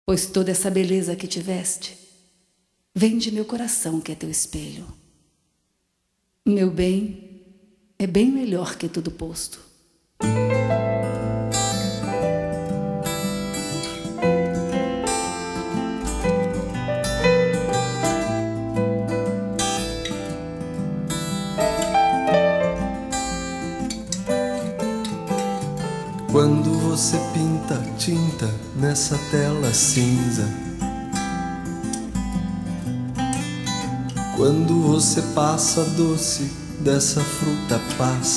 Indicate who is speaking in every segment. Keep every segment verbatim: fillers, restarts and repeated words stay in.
Speaker 1: Pois toda essa beleza que tiveste vem de meu coração, que é teu espelho. Meu bem é bem melhor que tudo posto.
Speaker 2: Quando você pinta tinta nessa tela cinza, quando você passa doce dessa fruta passa,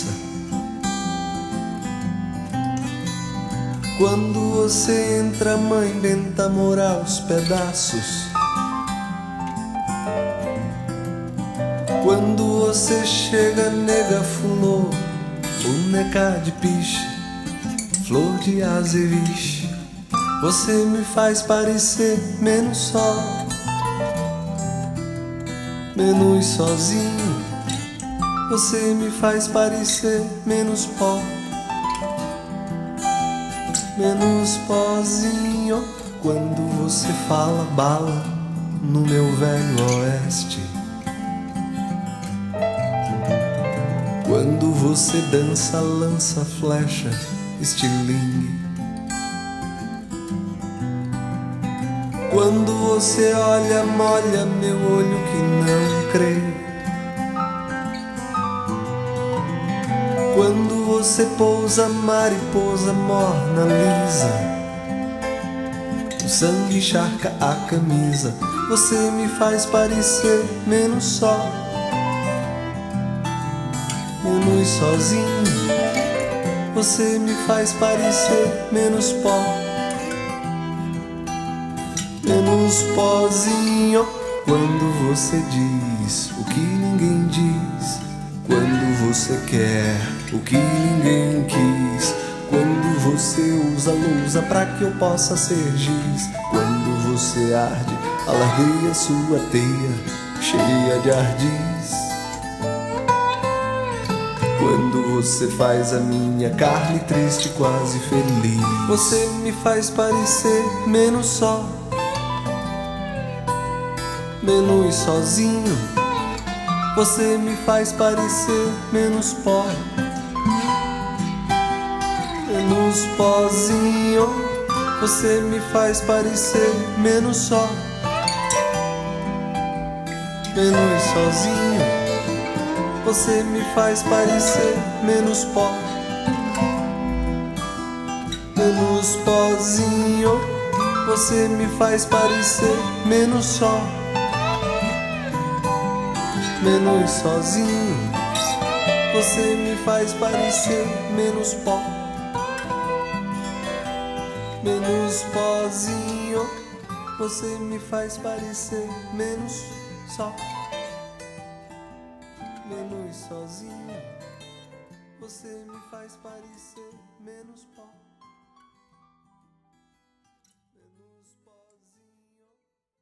Speaker 2: quando você entra, mãe benta morar aos pedaços, quando você chega, nega fulô, boneca de piche, flor de azeviche, você me faz parecer menos só, menos sozinho. Você me faz parecer menos pó, menos pozinho. Quando você fala bala no meu velho oeste, quando você dança, lança flecha, estilingue, quando você olha, molha meu olho que não crê, quando você pousa, mariposa morna lisa, o sangue encharca a camisa, você me faz parecer menos só, menos sozinho. Você me faz parecer menos pó, menos pozinho. Quando você diz o que ninguém diz, quando você quer o que ninguém quis, quando você usa lousa pra que eu possa ser giz, quando você arde, alarguei a sua teia cheia de ardis, quando você faz a minha carne triste quase feliz. Você me faz parecer menos só, menos sozinho. Você me faz parecer menos pó, menos pozinho. Você me faz parecer menos só, menos sozinho. Você me faz parecer menos pó, menos pozinho. Você me faz parecer menos só, menos sozinho. Você me faz parecer menos pó, menos pozinho. Você me faz parecer menos só, menos sozinho. Você me faz parecer menos pó.